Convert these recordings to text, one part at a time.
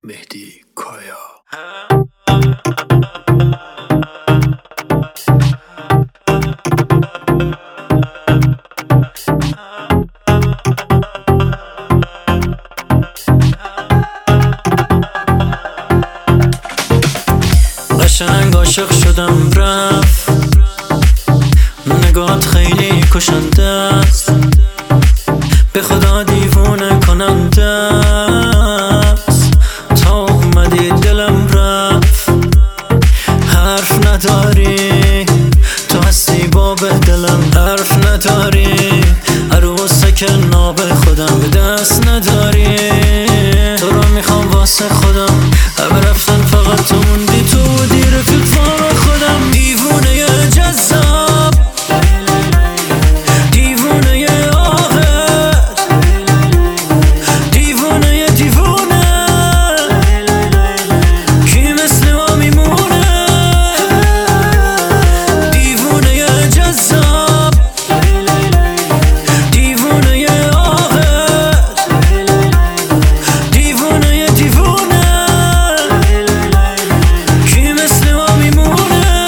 مهدی کایا. قشنگ عاشق شدم رفت، نگاهت خیلی کشنده است، به خدا دیوونه کننده است. تا اومدی دلم رفت، حرف نداری، تو هستی باب دلم. حرف نداری، عروسه که ناب خودم به دست نداری. تو رو میخوام واسه خودم، همه رفتن فقط تو موندی، تو بودی رفیق فام خودم. دیوونه جذاب، دیوونه آهت، دیوونه دیوونه، کی مثل ما میمونه؟ دیوونه جذاب، دیوونه آهت، دیوونه دیوونه، کی مثل ما میمونه؟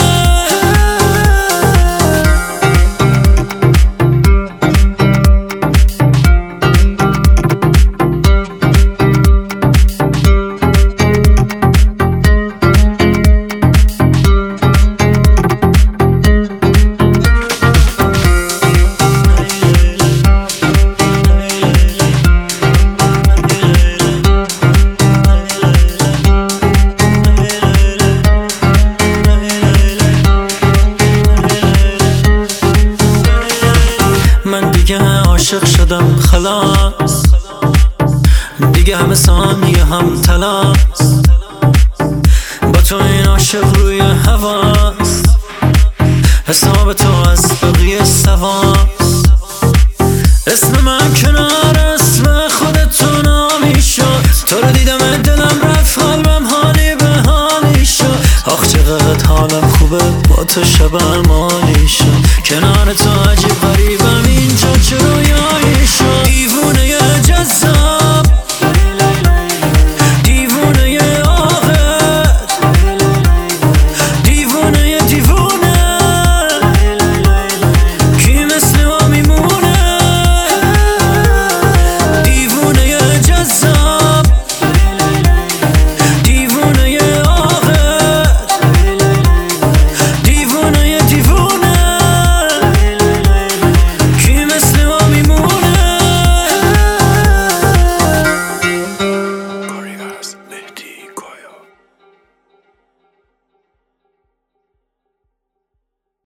من دیگه عاشق شدم خلاص، دیگه همه ثانیه هم تلاس، با تو این عاشق روی هواست، حساب تو از بقیه سواست. اسم من کنار اسم خودتو نامی شد، تو رو دیدم دلم رفت، قلبم حالی به حالی شد. آخ چقدر حالم خوبه با تو شبم مالی شد، کنار تو عجیب غریبم اینجا چه رویایی شد. دیوونه جذاب